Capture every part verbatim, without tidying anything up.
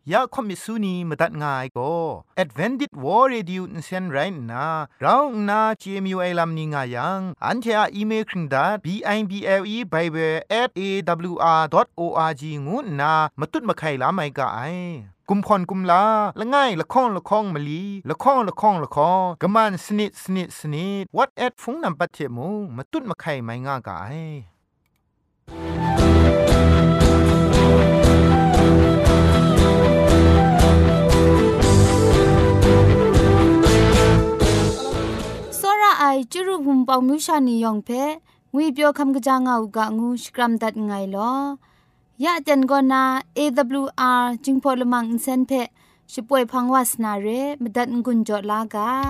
ยาคอมิสุนีมตัดง่ายก็ Advented War Radio นเซนไรนะเราหน้า จี เอ็ม ยู ไอ ลัมนิงายังอันเทอะอีเมลคิงดา บี ไอ บี แอล อี Bible แอท เอ ดับเบิลยู อาร์ ดอท โอ อาร์ จี งูนะมาตุ้ดมาไข่ลาไม่กะไอกุมพรกุมลาละง่ายละข้องละข้องมะลีละข้องละข้องละข้องกะมันสนิดสนิดสนิด what at ฟงนำปัจเจมูมาตุ้ดมาไข่ไม่ง่ากะไอไอจุรุภุมปองมิวชานียองเพงุยเปียวคำกะจางเอากะงูสกรัมดัดไงลอยะจันกอนา เอ ดับเบิลยู อาร์ จิงพอลมังอินเซนเพช่วยพังวาสนาเรมดัดงุนจอลากา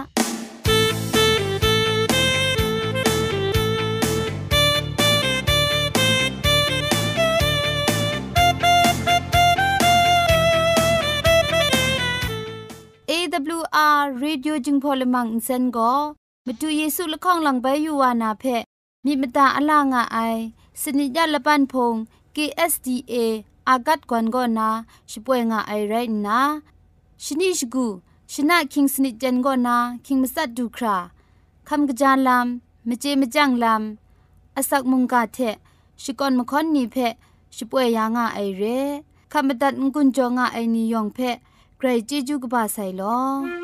เอ ดับเบิลยู อาร์ Radio จิงพอลมังอินเซนก็มาดูเยซูละข้องหลังใบยูวานาเพมีมตาอลางอไอสนิยาละปันพง เค เอส ดี เอ อากัดกวนก็นาช่วยงาไอไรนะชนิชกูชนะคิงสนิจันก็นาคิงมัสัดดูคราคำกระจานลำมเจมจังลำอสักมุงกาเทชิกอนมคอนนีเพช่วยยางาไอเรคำบัดงกุนจงาไอนิยองเพใครจีจูกบาไซลอ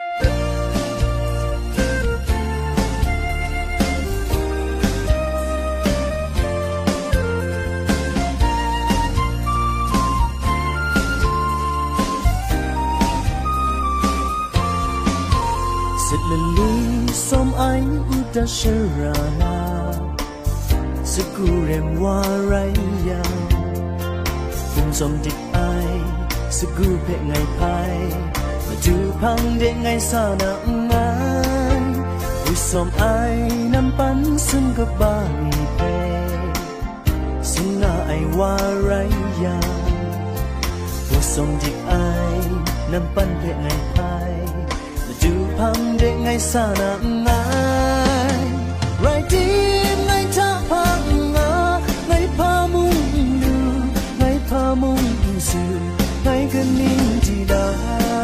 som anh đã share na sigurem waraya phun som dik ai sigu pe ngai pai ma du phang de ngai sa na ngai u som ai nam pan sun ga ba ni pe sin na ai waraya u som dik ai nam pan pe ngai paiดูพังเด็กไงสานาไงไรดีไงท่าพังงาไงพามุงดูไงพามุงสูไงกันนิ่งจีดา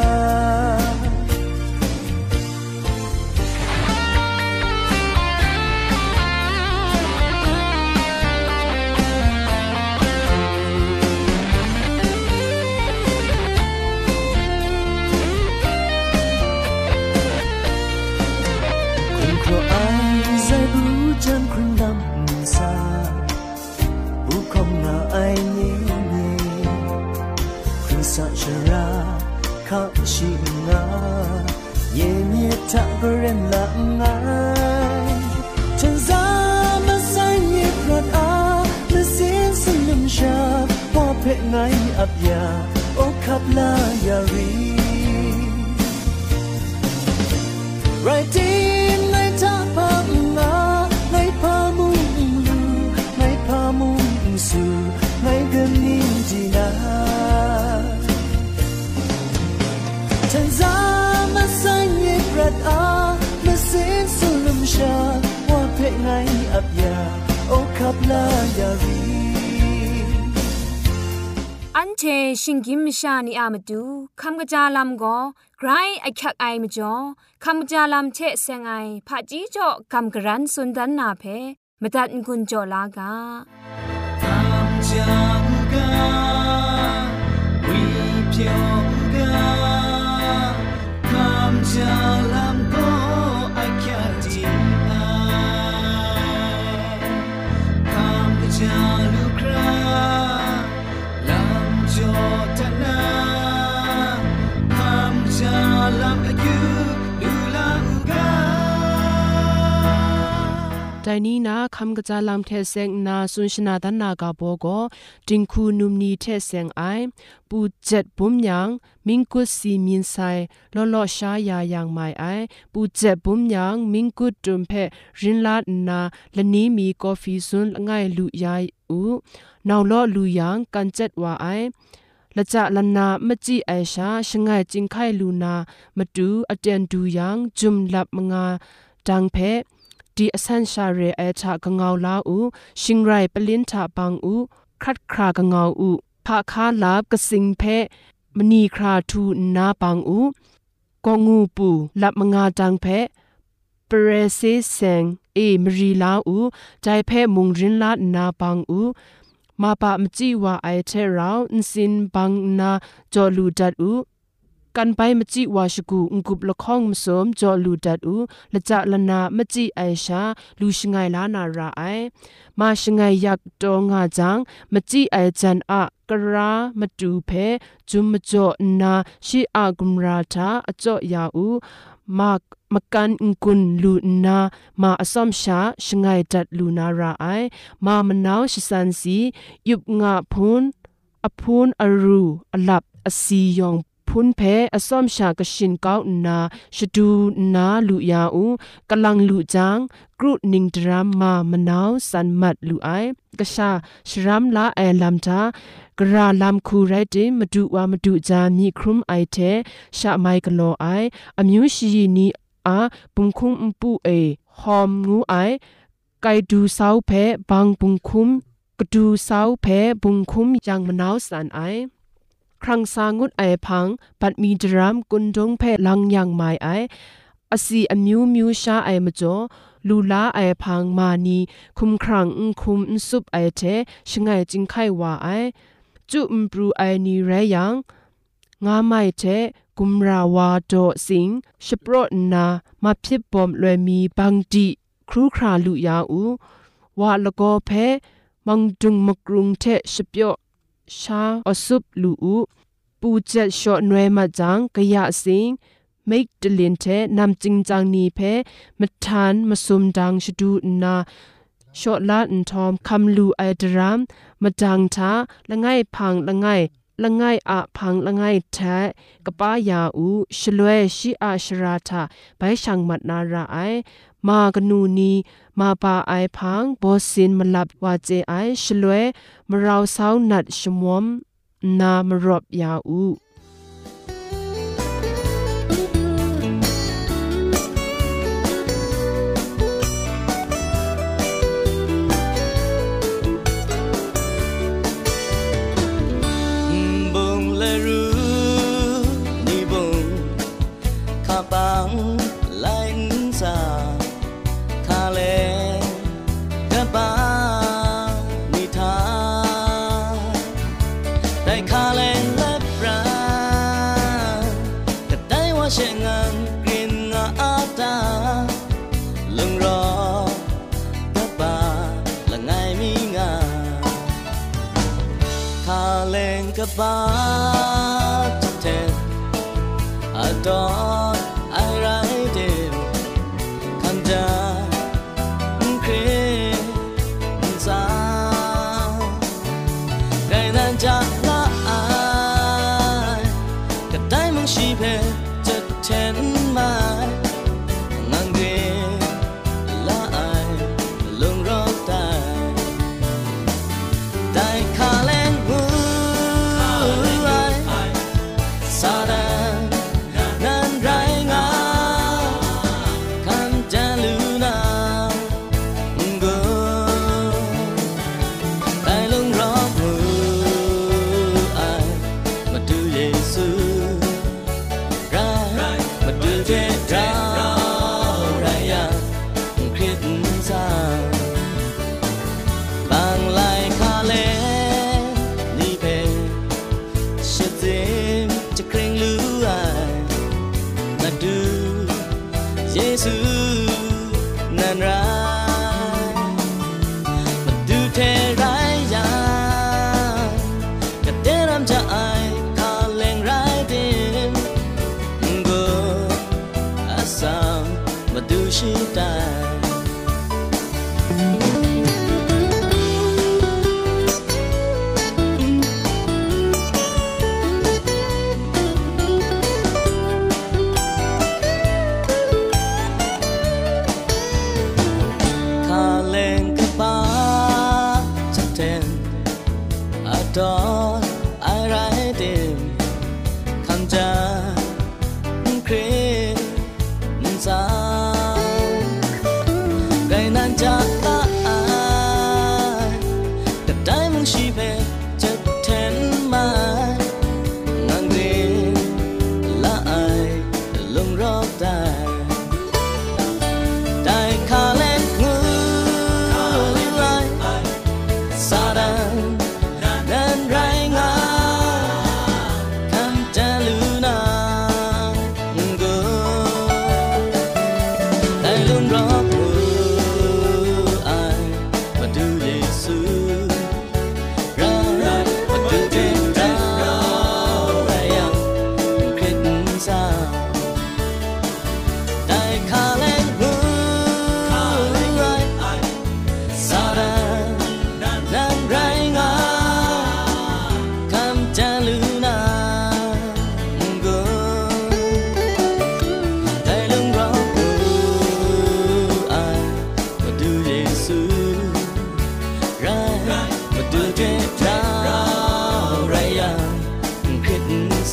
chân khung đâm xa bu không ngờ ai nhớ nhớ khung sa chara khắp chi ngã nhẹ nhẹ ta beren la ngai chân za mà say nhẹ phật a mà xin xin nhầm cha hoa phệ ngay ấp ya ô khắp la ya ri right in ngay ta phang ngã su ngay gần nhìn gì na chân giá mà say nhẹ rạt a mà xin su lâm cha hoa phệ ngay ấp ya ô khắp la ya ri อันเชชิงกิมชานีอามาดูคำกระจาลำก็ไกรไอคักไอมาจ่อคำกระจาลำเชเซงไอผาจีจ่อคำกระรันสุนดันนาเพมาตัดกุญจ่อลากา Jangga wipyongga kam jalam ko akyati kam jalukra lam jotana kam jalam akyu lulanga ใจนี้นะคำกระจาลำเทเซงนาสุนชนาดันนากาโบโกจิงคูนุมนีเทเซงไอปูเจ็ดบุมยังมิงกุสีมินไซลอลอชายายังไม่ไอปูเจ็ดบุมยังมิงกุดุมเพรินลาดนาละนี้มีกาแฟซุนง่ายลุยายอูนาวลอลุยังกันเจ็ดว่าไอละจะละนามจีไอชาชงายจิงไข่ลูนามาดูอเจนดูยังจุมลับมงาจังเพดีอสันชาเรเอชากงาวลาอูชิงไรปลินทาบังอูคัดครากงาวอูพาคาลาบกสิงเพมณีคราทูนาปังอูกองูปูลับมงาจังเพเปรเซเซงเอมรีลาอูใจเพมุงรินลานาปังอูมาปะมจีวาไอเทราอินสินบังนาจอลูดัดอูกันไปมจิวาชกูงกุบละข้องมสมจอลูดัดอูละจะละนามจิไอชาลูชงายลานาราไอมาชงายยักตองาจังมจิไอจันอะกรามาตูเพจุมจ่อนาชีอากุมราทาอจ่อยาอูมากมกันกุนลูนามาอสอมชาชงายจัดลูนาราไอมามะนาวชิสันสียุบงาพูนอพูนอรูอลับอสียองพุนเพอสอมชากชินก้าวนาชดูนาลุยาอูกำลังลุจางกรุนิงดรามมามะนาวสันมัดลุไอกะชาชรามลาไอลัมตากราลามคูไรติมดุวามดุจามีครุมไอเทชะไมกะโลไออมิวชีนีอาปุงคุมปูเอหอมงูไอไกดูซาวเพบางปุงคุมกดูซาวเพปุงคุมยังมะนาวสันไอครั้งสางุดไอพังปัดมีดรามกุนดงเพลังยังไมไออสีอมิวมิวชาไอมจ่อลูลาไอพังมานีคุมครั้งคุมซุปไอเทชงไงจิงไขว่าไอจุมปรูไอนีไรยังงาไม่เทกุมราวาโดสิงชโปรนามาพิบปอมลวยมีบังดีครูคราลุยาอูวาละก็เพมังดุงมกรุงเทชเปียวชาอสุบลูอูปูเจ็ดชอหน่วยมาจังกะยะสิงมิกดลินเทนำจิงจังนีเพมทานมาซุมดังชดูนาชอลาอันทอมคำลูไอดรามมาดังท้าละไงพังละไงละไงอะพังละไงแท้กะป้ายาอูชลวยชิอาชราทาไปช่างมัดนาราไอมากนูนีมาปาไอพังบอสินมลับวาเจไอชลวยมราวสาวนัดชมวมนามรบยาอูบาทเทอดอนไอไรเดมคันจาครีซาไกนันจากละอายก็ได้มึงชีเพจะเทนมางังเกละอายลงรอบตายได้คาแรง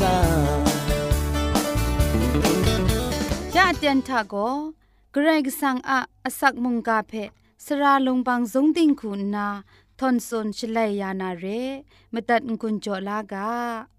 ยะเตียนทาโกเกรกสังอะอสักมุงกาเพสราลงบางสงติงคุณนาทอนซนชลัยยานาเรมตัดกุญจลากา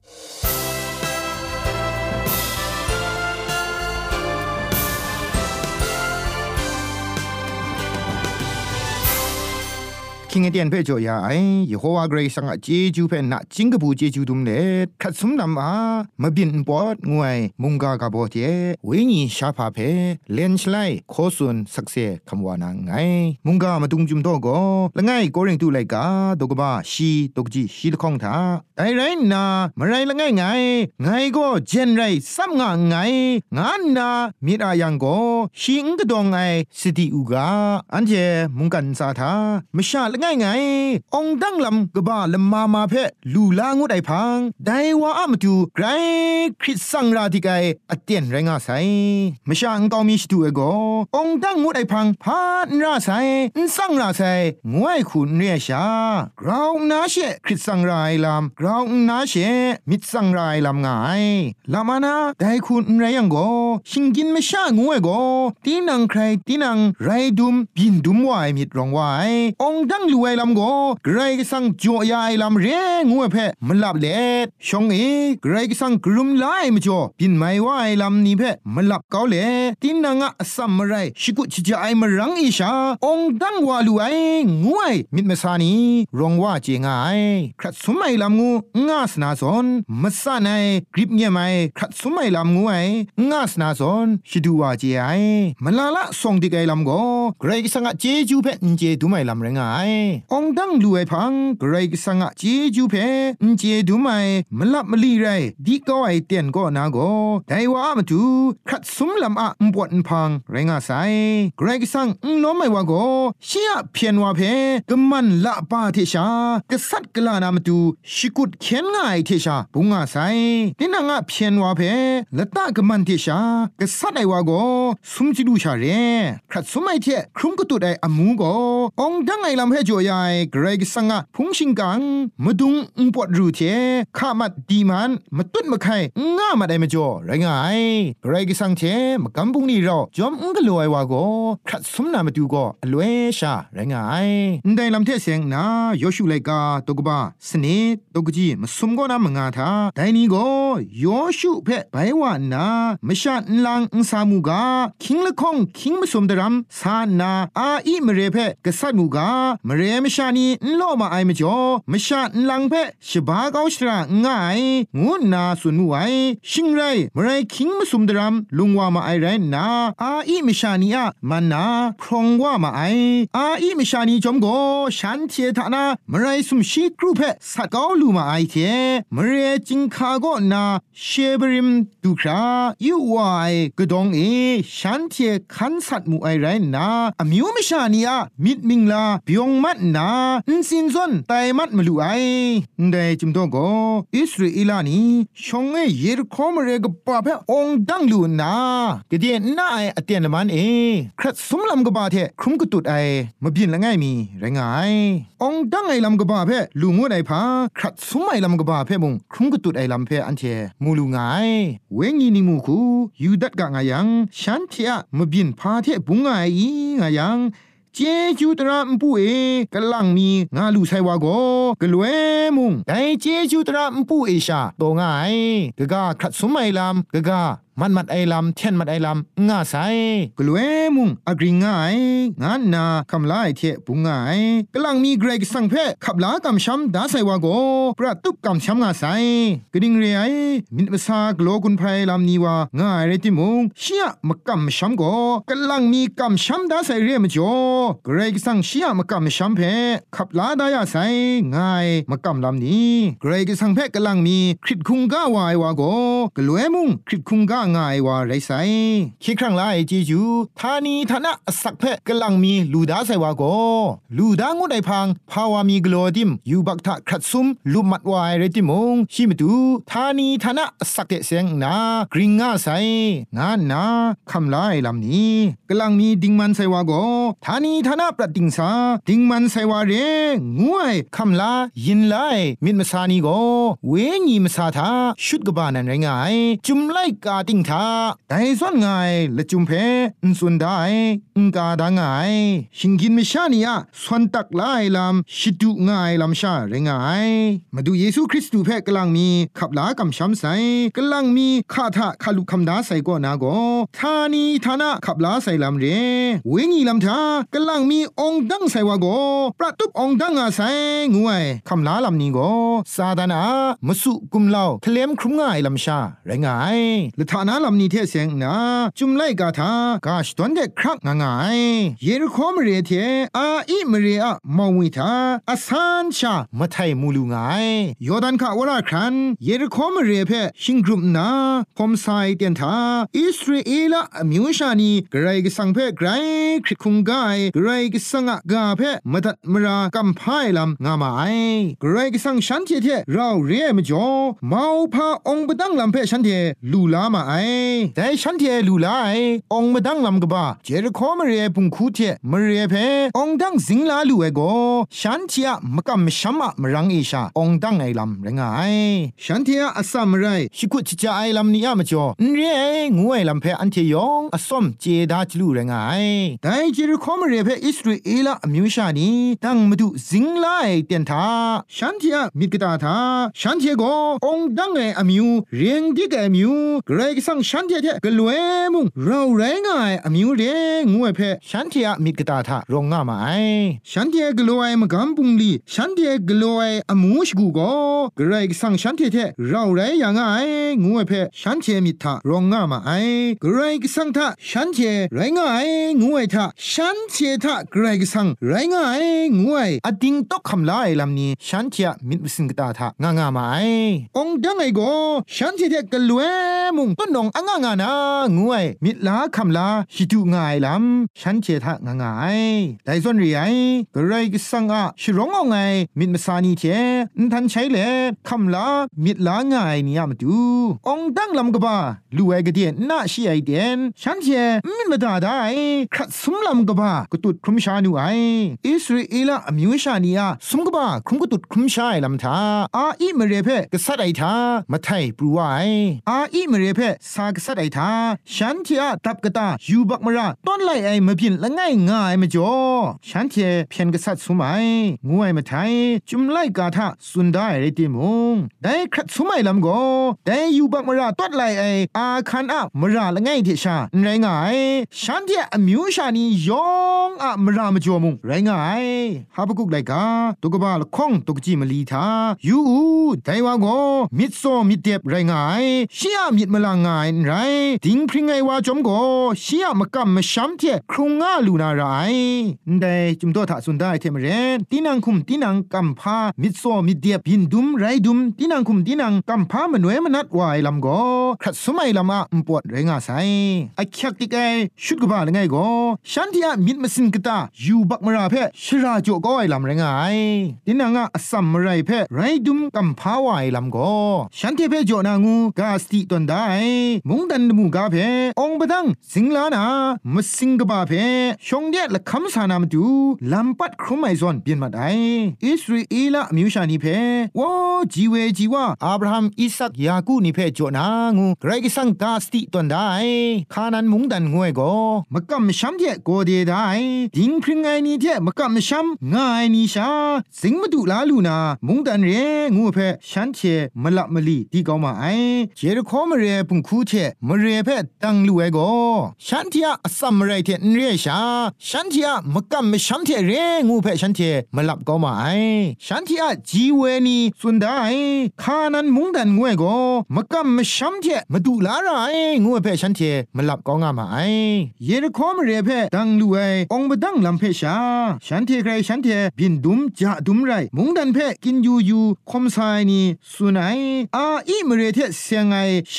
คิงเตียนเพ่จ่อยาไอเยโฮวาเกรซังอะเจจูเพ่นะจิงกะบูเจจูดุมเลคัดซุมนำอามะบินปอดงวยมุงกากาโบเจเวญีชาพาเพเลนชไลโคซุนสักเซคำวานาไงมุงกามาตุงจุมโตโกละไงโกริงตูไลกาตกบะชีตกจีชีตะข้องทาไดไรนามะไรละไงไงไงก็เจนไรซัมงะไงงานนามิรายังโกชิงกะดองไอสิติอูกาอันเจมุงกันซาทามะชาง่ายไงองดังลำกบ้าลำมามาเพลูลางุดไอพังได้ว่าอามาดูไกรคริสสังราธิไกอเตียนไรงาไซไม่ช่างต้องมีสตูเอโกองดังงุดไอพังพานราไซนสังราไซงวยขุนเรียชากราวนาเชคริสสังรายลำกราวนาเชมิดสังรายลำง่ายลามานาได้ขุนไรยังโกชิงกินไม่ช่างงวยโกตีนังใครตีนังไรดุมบินดุมวายมิดรองวายองดังรวยลำโกไกรกสังจ่อยายลำเรงวยเพะมันหลับเล็ดชงเอไกรกสังกรุมไล่มจ่อปินไม่ว่าไอลำนี้เพะมันหลับเกาเล่ตินางะสัมมไรชิกุชิจายมรังอิชาองดังวาลูไองวยมิดเมสานีรองว่าเจงไอครัดสมัยลำงูงาสนาสนมัสาไนกริบเงียไม่ครัดสมัยลำงูไองาสนาสนชิดูว่าเจไอมันลาละส่งดิไกลำโกไกรกสังะเจจูเพะเจดูไม่ลำเรงไอองดังลูไอพังไกรกสังะเจจูเพนเจดูไม่มลับมลีไรดีก็ไอเตียนก็นาโกไดว่ามาดูขัดสุมลำอะมปวดพังไรงาไซไกรกสังน้อไม่ว่าโกเชียเพียนว่าเพกมันละปาเทชากษัตริย์กลานามาดูชิกุดเขียนง่ายเทชาปุงาไซตินางะเพียนว่าเพละตากมันเทชากษัตริย์ไอว่าโกสุมจิดูชาเรขัดสุมไอเทครุมกตุดไออมูโกองดังไอลำเพจอยายไกรกสังะพุงชิงกังมาดุงอุปวดรูเทข้ามัดดีมันมาตุ้ดมาไข่ง่ามาได้มาจ่อไรงายไกรกสังเทมากำปุงนี่เราจอมอุ้งกลวยว่าโกขัดสมนามาดูก็อลวยชาไรงายได้ลำเทเสียงนาโยชูไลกาตกบ้าสนิดตกจีมาสมก็นามงาทาได้นี้ก็โยชูเพไปว่านาไม่ชาอันลังอุสามูกาคิงละคงคิงมาสมดรำสานาอาอีมเรเพกษัตริย์มูกามเรมชานีโลมาไอมจ่อไม่ชาอันลังเพชบาเกาชราง่ายงูนาสุนูไอชิงไรมไรคิงมาสมดรำลุงว่ามาไอไรนาอาอีมชานีอะมันนาพรองว่ามาไออาอีมชานีจอมโกฉันเททานามไรสุมชีกรูเพสักเกาลูมาไอเทมเรจิงคาโกนาเชบริมดูครายูวายกดองเอฉันเทคันสัตมูไอไรนาอมิวมชานีอะมิดมิงลาบิยงมัดนาอินสินซอนไตมัดมลูไอได้จุมโตโกอิสราเอลานีชงเอเยรคอมเรกปาเพองดังลูนากะเดียน่าไออเตียนมันเอครัดสมลำกบาเทครุมกตุดไอมาบินละง่ายมีไรงายองดังไอลำกบาเพลูงวดไอพาครัดสมไอลำกบาเพมุงครุมกตุดไอลำเพอันเทมูลูงายเวงีนิมูคูยูดัดกะงายังฉันเทอะมาบินพาเทบุงไอငါยังเจจูตระมปุเอกะลังมีงาลูไซวาโกกะลวยมุงไดเจจูตระมปุเอชาโตงายกะกะขัดสมัยลำกะกะมันมัดไอลำเทนมัดไอลำง่าไซกลวยมุงอกริงง่ายงานนาคำลายเทปุงง่ายกำลังมีเกรกสังเพขับลากำช้ำดาไซวาโกประตุบกำช้ำง่าไซกดิ่งเรียมินภาษากโลกุนไพรลำนี้ว่าง่ายเรติมุงเชียมกำช้ำโกกำลังมีกำช้ำดาไซเรียมจ่อเกรกสังเชียมกำช้ำเพขับลาดายาไซง่ายมกำลำนี้เกรกสังเพกำลังมีคริตคุงก้าวายวาโกกลวยมุงคริตคุงก้าง่ายว่าไรไซคิดครั้งไล่จีจูทานีทนะสักเพกำลังมีลูดาใส่ว่าโกลูดางุไดพังภาวามีกลัวดิมอยู่บักทะครัดซุมลุมัดวายเรติมงชิมตูทานีทนะสักเตเสียงนากริงง่าใส่งานนาคำไล่ลำนี้กำลังมีดิงมันใส่ว่าโกทานีทนะประดิงสาดิงมันใส่ว่าเรงวยคำลายินไลมิดมสานีโกเวงีมสาทาชุดกบานันไรงายจุมไลกาติงทาไดส่วนไงละจุมเพอุนสุนได้อุนกาดางไงชิงกินมิชานีอะสวนตักไลลำชิดุไงลำชาไรงายมาดูเยซูคริสต์เพกำลังมีขับลากำช้ำใส่กำลังมีข้าทะขลุคำดาใส่ก็นาโกทานีทานะขับลาใส่ลำเรเวงีลำทากำลังมีองดังใส่ว่าโกประตุบองดังอาใส่งวยคำลาลำนี้โกซาดานามสุกุมเล่าเคลมครุมง่ายลำชาไรงายละทานาลำนี้เทเสียงนะจุมไลกาทากาชตอนเด็กครักง่ายเยรูโคมเรเทอาอิมเรอะมองวิทาอาซานชามาไทยมูลูง่ายยอดันขาวราครันเยรูโคมเรเพชิงกรุมนาพอมไซเตียนทาอิสราเอลอมิวชานีไกรกสังเพไกรคริคุงกายไกรกสังกาเพมตัดมรากัมพายลำงามาไอไกรกสังฉันเทเทเราเรียมจ่อมาพาองบดังลำเพฉันเทลูลามาไอแต่ฉันเทลูลาไอองบดังลำกบ้าเจรคอมเรียปุงคูเทมเรียเพองดังสิงลาลูเอโกฉันเทียมกัมชัมมรังเอชาองดังไอลำเรงไอฉันเทียอสัมไรชิกุจิจาไอลำนี้อะมจ่อเรียงูไอลำเพอันเทยองอสมเจดาจลูเรงไอแต่เจรคอมเรียเพอิสราเอลอมิวชานีตั้งมาดูสิงลาไอเตียนทาฉันเทียมิกตาทาฉันเทียโกองดังไออมิวเรียงดิกไอมิวเกรกสังฉันเทียเทกลวยมุงเราแรงไงอมิวเรงวยเพฉันเทียมิกตาทารองงามาไอฉันเทียกลวยมกำปุงลีฉันเทียกลวยอมูชกูโกเกรกสังฉันเทียเทเราแรงยังไงงวยเพฉันเทียมิทารองงามาไอเกรกสังทาฉันเทียแรงไงงวยทาฉันเทียทาเกรกสังแรงไงงวยอดิงตอกคำลาไอลำนี้ฉันเทียมิดสิงกตาทางางามาไอองดังไอโกฉันเทียกลวยมุงต้นนองอ่างางานางวยมิดลาคำลาชิดูง่ายลำฉันเทียทางางาไอแต่ส่วนเรียกระไรก็สังอะชิร้องเอาไงมิดมาสานีเทนทันใช้เล่คำลามิดลาง่ายนี่ยามดูองดังลำกบ้าลูเอกเดียนน่าชีไอเดียนฉันเทียมิดมาด่าได้ครัดสมลำกบ้าก็ตุดครุมชานูไออิสราเอลอมิวชานีอะสมกบ้าครุมก็ตุดครุมชาไอลำทาอาอีมเรเพกษัตริย์ไอทามาไทยปรูไออาอีมเรเพสากษัตริย์ไอทาฉันเทียตับกตายูบักมราต้นไลไอมาพินละง่ายง่ายมาจ่อฉันเทียเพียนกษัตริย์สุมัยงวยมาไทยจุมไลกาทาสุนได้เรติมงได้ครัดสุมัยลำโกได้ยูบักมราต้นไลไออาคันอะมราละง่ายเทชาไรง่ายฉันเทียอมิวชานียองอะมรามาจ่อมงไรง่ายฮาบกุกไลกาตุกบาลคงตุกจิมลีทายูอูไดวาโกมิดโซมิดเดบไรง่ายชียมิดมลางง่ายไรดิงพริงไงว่าจอมโกชียมกัมมช้ำเทครุงง่าลูนาไรได้จุมโตถาสุนได้เทมเรนตีนังคุมตีนังกัมพามิดโซมิดเดบบินดุมไรดุมตีนังคุมตีนังกัมพามนวยมนัดวายลำโกครัดสมัยลำอะมปวดไรงาไซไอคักติกไอชุดกบาลไงโกฉันที่อะมิดมาสินกตายูบักมราเพชราโจก็ไอลำไรงายตีนังอะสัมมไรเพไรดุมกัมพาวายลำโกฉันที่เพโจนางูกาสติตนได้มุงดันมูกาเพองบดังสิงลานามาสิงกบาเพชงเดียละคำสานามดูลำปัดครุมไอซอนเปลี่ยนมาได้อิสราเอลมิวชานีเพวอจีเวจีว่าอับราฮัมอิสักยากูนิเพโจนางูไกรกิสังกาสติตนได้คานันมุงดันงวยโกมะกัมชัมเทโกเดได้ดิงพริงไงนี่เทมะกัมชัมง่ายนิชาสิงมาดูลาลูนามุงดันเรงูเพฉันเทมละมลีดีกอมาไอเจรคอมเรปุงคูเทมเรเพตังลูเอโกฉันเทียสัมไรเทนเรชาฉันเทียมกัมมชัมเทเรงูเพฉันเทมลับกอมาไอฉันเทียจีเวนีสุนได้คานันมุงดันงวยโกมกัมมชัมเทมาดูลาไรงูเพฉันเทมลับกองามาไอเยรคอมเรเพตังลูเอองบดังลำเพชาฉันเทใครฉันเทบินดุมจะดุมไรมุงดันเพกินยูยูคอมไซนีสุนัยอาอีมเรเทเสียงไอชีกาเพ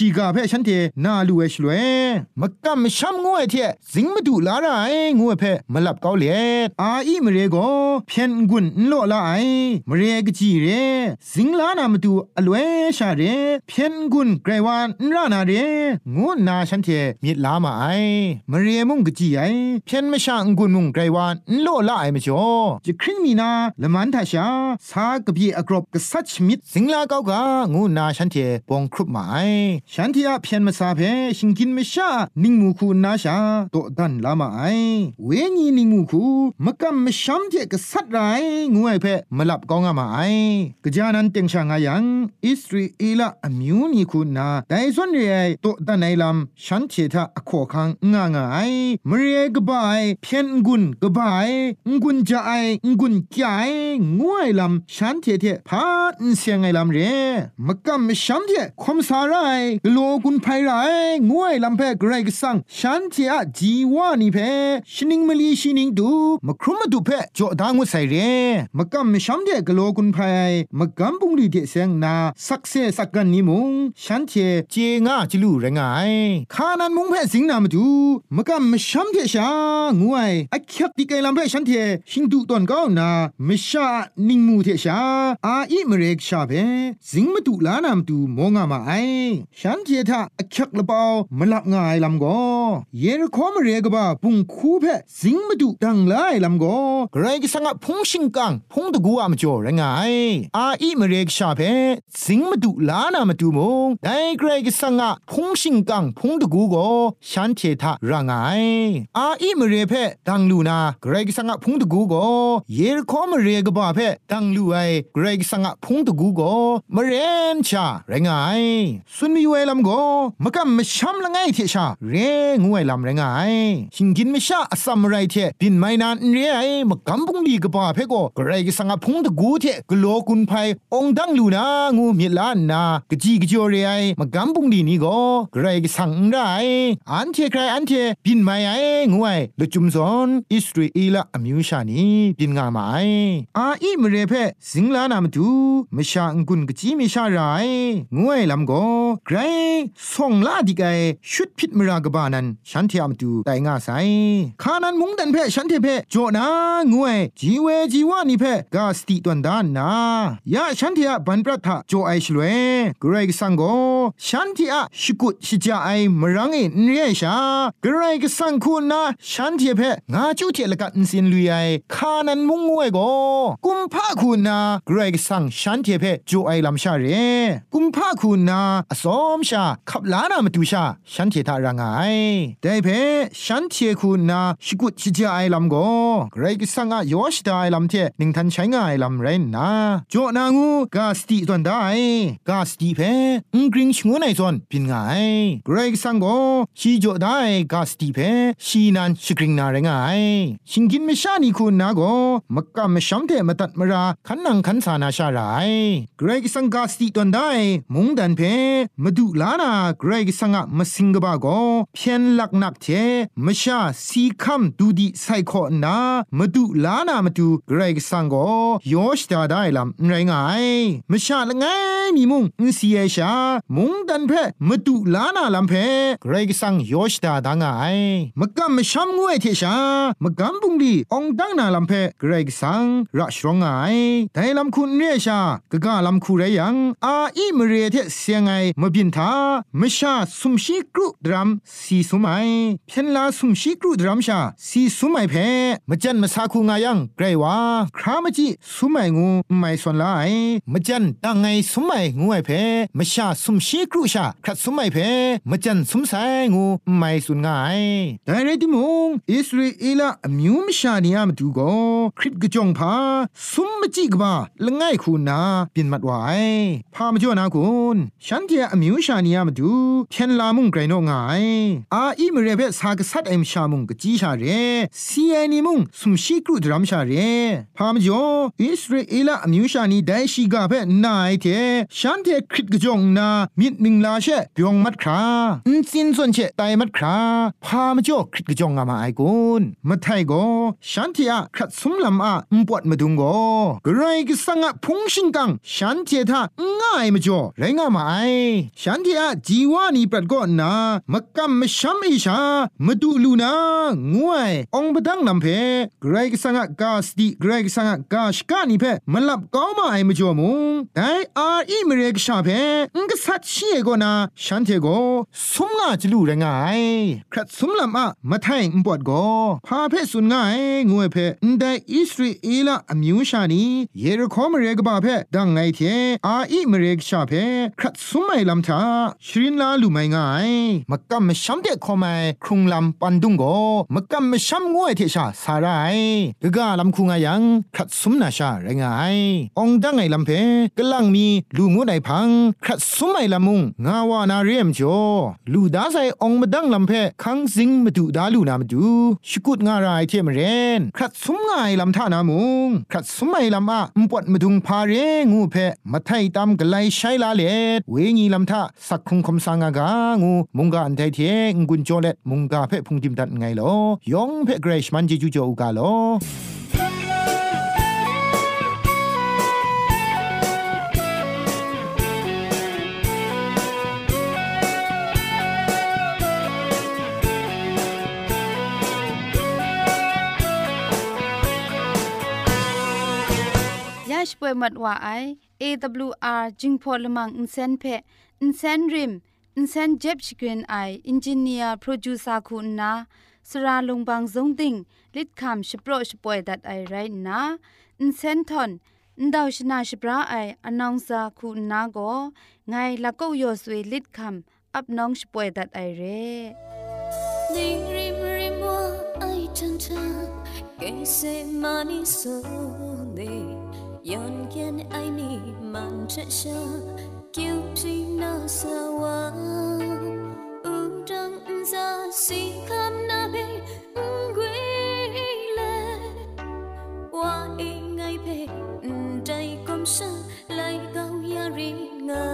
ฉันเทนาลูเอชลเวมกำมช้ำงูไอเทสิงมาดูลาไรงูเพมาหลับเกาเลียอาอีมเรโกเพียนกุนโลละไอมเรกจีเรสิงลานามาดูอลเวชาเรเพียนกุนไกรวานรานาเรงูนาฉันเทมีลามาไอมเรมุงกจีไอเพียนไม่ช่างกุนมุงไกรวานโลละไอมาจ่อจะคริมีนาละมันทาชาสากบีอกรบกษัตริย์มิดสิงลาเกากางูนาฉันเทปองครุบมาไอฉันเทอะเพียนมาซาเพชิงกินไม่ชานิงมูคูนาชาโตดันลามาไอเวญีนิงมูคูมะกำมะชัมเทกษัตริย์ไรงูไอเพมาลับกองมาไอกะจานันเต็งชางายังอิสราเอลอะมิวนิคูนาไดซอนเรไอโตดันไอลัมฉันเททะอขอคังงางาไอมเรกบายเพียนกุนกบายงุนจาไองุนจาไองวยลัมฉันเทเทพาอินเสียงไอลัมเรมะกำมะชัมเทคอมสาไรกโลกุนไพไรงวยลัมเพกไรกสังฉันเทอะจีวานีเพชินิงมะลีชินิงดูมะครุมมะดูเพจ่อดางวไซเรมะกำมะชัมเทกโลกุนไพมะกำปุงลีเทเสียงนาสักเซสักกันนิมุงฉันเทเจงาจิลูเรงไอคานันมุงเพสิงนามาดูมะกำมะชัมเทชางวยอะคักติไกลัมเพฉันเทชิงดูตอนก้าวนามิชานิงมูเทชาอาอีมเรกชาเพสิงมาดูลานามดูมองามาไอฉันเททะอะคักละเปามะลับงายลำโกเยรคอมเรกบาปุงคูเพสิงมาดูดังไลลำโกไกรกสังะพงชิงกังพงตะกูอะมจ่อเรงไออาอีมเรกชาเพสิงมาดูลานามดูมงไดไกรกสังะพงชิงกังพงตะกูโกฉันเททะรางไออาอีมเรเพดังลูนาไกรกสังะพงตะกูโกเยรคอมเรกบาเพดังลูไอไกรกสังะพงตะกูโกมเรนชาเรงไอสุนมีเวลำโกมะกำมะชัมละไงเทชาเรงวยลำเรงไอชิงกินมะชาอสัมไรเทบินไม่นานเรไอมะกำปุงลีกบาเพโกไกรกสังะพงตะกูเทกโลกุนไพองดังลูนางูมีลานนากะจีกะจอเรไอมะกำปุงลีนี่โกไกรกสังไรอันเทใครอันเทบินไม่ไองวยละจุมซอนอิสราเอลอะมิวชานีบินงามาไออาอีมเรเพสิงลานามดูมะชาองกุนกะจีมิชาไรงวยลำโกไกรส่งลาดิไกชุดพิดมรากบานันฉันเทามดูไดงาไซคานันมุงดันเพฉันเทเพโจนางวยจีเวจีวานิเพกาสติตันดานนายาฉันเทอะบันปรัทะโจไอชลเวไกรกสังโกฉันเทอะชิกุชิจาไอมรังเอเรียชาไกรกสังคุณนาฉันเทเพงาจูเทละกันสินลุยไอคานันมุงงวยโกกุมภาคุณนาไกรกสังฉันเทเพโจไอลำชาเรกุมภาคุณนาอสอมชาขับลานามาดูชาฉันเททารางไอได้เพฉันเทคุณนาชิกุชิจาไอลำโกไกรกสังอะยอชดาไอลำเทนิงทันใช้งายลำเรนนาโจนางูกาสติตันได้กาสติเพอุกริงชงวนไอซอนปินงายไกรกสังโกชีโจได้กาสติเพชีนันชกริงนาเรงไอชิงกินไม่ชานีคุณนาโกมักกะมะชัมเทมตัดมราขันนังขันสานาชาไรไกรกสังกาสติตันได้มุงดันเพมาดูลานาไกรกสังะมาสิงกบาโกเพียนลักนักเทมชาสีคำดูดีไซโคนามาดูลานามาดูไกรกสังโกยอชดาได้ลำไรงายมชาละไงมีมุงอินเสียชามุงดันเพมาดูลานาลำเพไกรกสังยอชดาดังไงมกำมชัมงวยเทชามกำบุงดีองดังนาลำเพไกรกสังรัชรองไงแต่ลำคุณเรียชากะกะลำคูไรยังอาอีมเรเทเสียงไงมบินทามชาสุมชีกรุดรัมสีสุไมเพียนลาสุมชีกรุดรัมชาสีสุไมเพมจันมาสาคูงายังไกรวาครามจิสุไมงูไม่สนไลมจันตังไงสุไมงูไอเพมชาสุมชีกรุชาครัดสุไมเพมจันสุมไซงูไม่สุนไงแต่ในที่มุงอิสราเอลอะมิวมชานียามดูโกคริตกจงพาสุมมจิกบาละง่ายคุณนาปินมัดไว้พามจ่อนาคุณฉันเทอะมิวชานียามดูเพียนลามุงไกรโนงายอาอีมเรเบสากษัตเอ็มชามุงกจีชาเรซีเอนิมุงสุมชีกรุดรัมชาเรพามจ่ออิสราเอลอะมิวชานีไดชิกาเบนายเทฉันเทคริตกจงนามิดมิงลาเชเปียงมัดคราอินซินส่วนเชไตมัดคราพามจ่อคริตกจงอามาไอกุนมาไทโกฉันเทอะครัดสุมลำอะอุปวดมาดุงโกกไรกสังอะพงชิงกังฉันเททะง่ายมาจ่อไรงามาไอฉันเทอะจีวานีปรัดก็นามกำมชัมอิชามาดูลูนางวยองบดังลำเพไกรกสังกาสติไกรกสังกาชกานิเพมันลับก้าวมาไอมจ่อมุงแต่อาอีเมเรกชาเพงกสัตเชียก็นาฉันเทโกสมงาจลูรงายครัดสมลำอะมาไทยมปวดก็พาเพสุนง่ายงวยเพแต่อิสราเอลอมิวชานีเยรูคอมเรกบาเพดังไงเทอาอีเมเรกชาเพครัดสมัยลำทาชรินลาลูไม่ง่ายมกำมชัมเดคอมายครุงลำปันดุงโกมกำมชัมงวยเทชาสาไรกะกาลำคุงายังครัดสมนาชาไรงายองดังไงลำเพกลังมีลูงูไดพังครัดสมัยลำมุงงาวานาเรียมจ่อลูดาไซองมาดังลำเพคังซิงมาดูดาลูนามาดูชกุดงารายเทมเรนครัดสมง่ายลำท่านามุงครัดสมัยลำอะมปวดมาดุงพาเรงูเพมาไทยตามกะไลใช้ลาเลดเวงีลำท่าสักคุงคำสางากางูมุงกาอันไทยเทงกุนโจเลตมุงกาเพพุงจิมดัดไงลอยองเพเกรชมันจิจูโจอุกาลชป่วยหมดว่าไอ เอ ดับเบิลยู อาร์ จิงพอลมังอินเซนเพอินเซนริมอินเซนเจ็บชกรีนไออินจิเนียร์โปรดิวเซอร์คุณนาสราลงบางสงติงลิดคำชโปรชป่วยดัดไอไรนะอินเซนทอนอินดาวชนาชปราไออนองซาคุณนาโกไงละก็ยอสวยลิดคำอับน้องชป่วยดัดไอเร่ริมริมริมว่าไอจันทาเกษมานิโซเดย้อนแกนไอนี่มันจะชาคิวพีน่าสวาอุดังซาสีคำนาเบงกุยเลว่าเองไงเพใจกมชาไลเกายาริงา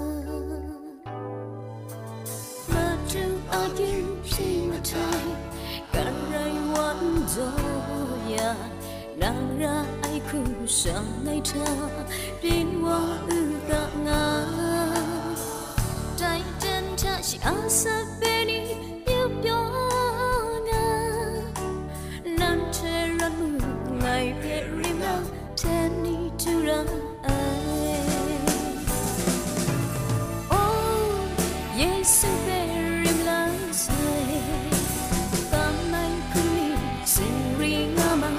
มาดูอายุสิมาไทยกันไรวันโจยานางราไอคู่ช่างในเธอเป็นว่าอือกะงาใจเดินเธอชิอาสาเป็นนิยบยองานั่นเธอรักมือไงเพริมเราแทนนี้ทุรังไอโอ้เยซูเปริมลาใส่ตามไม่คุณมีสิ่งรีงามัง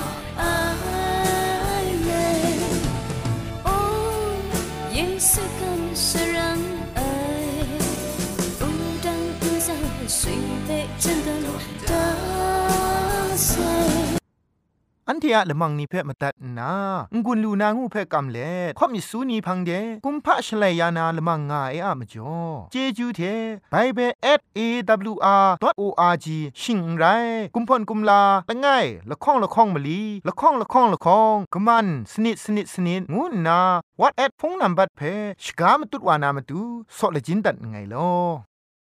อันเทียละมังนิเพะมตัดนางุนลูนางูเพะกำเล่ข่อมิสูนีพังเดกุมพะชเลยานาละมังงาเออะมจ่อเจจูเทไบเบิล แอท เอ ดับเบิลยู อาร์ ดอท โอ อาร์ จี ชิงไรกุมพ่นกุมลาละง่ายละข้องละข้องมะลีละข้องละข้องละข้องกะมันสนิดสนิดสนิดงูนาวัดแอดพงนัมบัดเพชกามตุดวานามตุซอเลจินตัดไงลอ